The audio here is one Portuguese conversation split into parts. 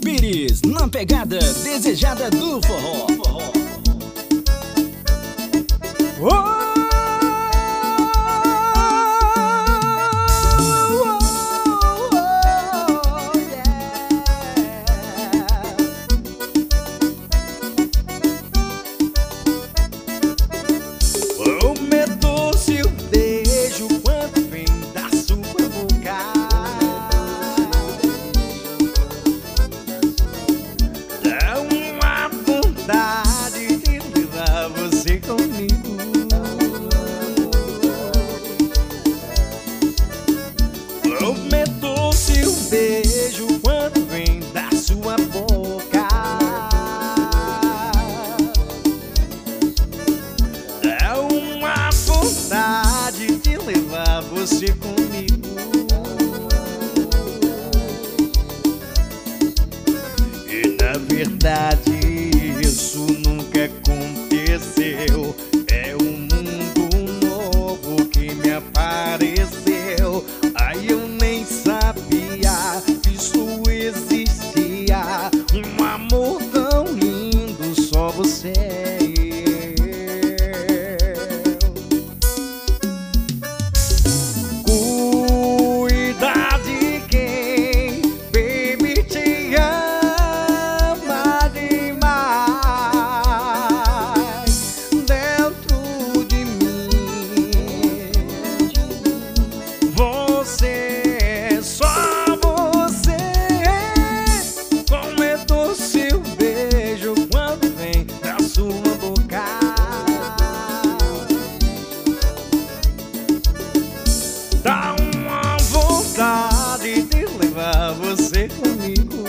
Pires, na pegada desejada do forró. Oh! Prometo seu beijo quando vem da sua boca. Dá uma vontade de levar você comigo. Prometo seu beijo quando vem da sua boca. Dá uma vontade de levar você comigo. E na verdade isso nunca aconteceu. É um mundo novo que me apareceu. Aí eu nem sabia que isso existia. Um amor tão lindo, só você e eu. Cuida de quem, baby, te ama demais. Dentro de mim, você, só você. Prometo seu beijo quando vem da sua boca. Dá uma vontade de levar você comigo.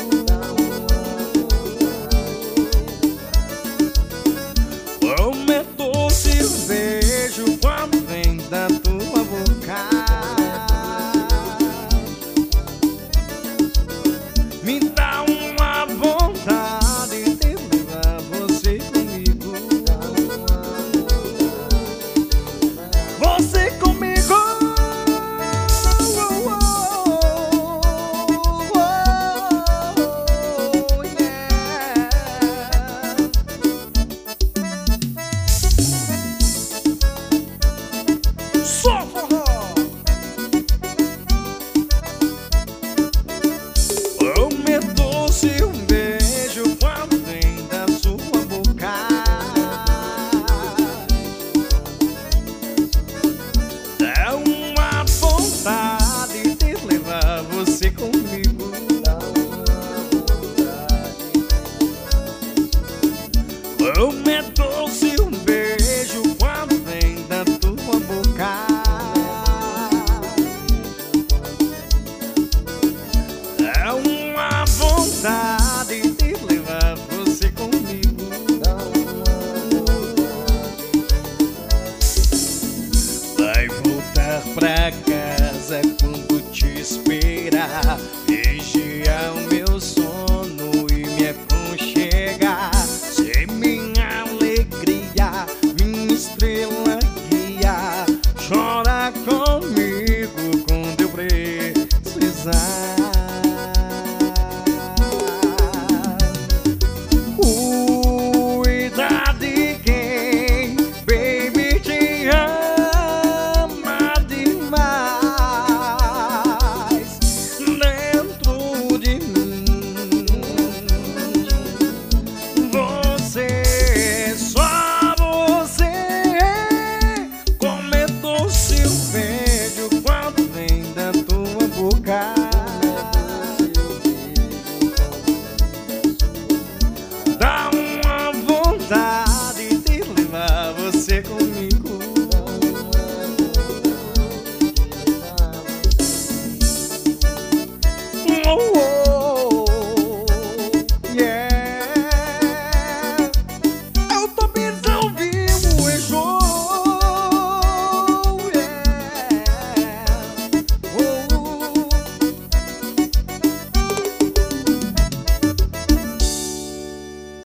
Prometo seu beijo quando vem da tua boca. Me dá uma vontade de levar você comigo. Você comigo. Só forró. Prometo seu beijo quando vem da sua boca. Dá uma vontade de levar você comigo. Prometo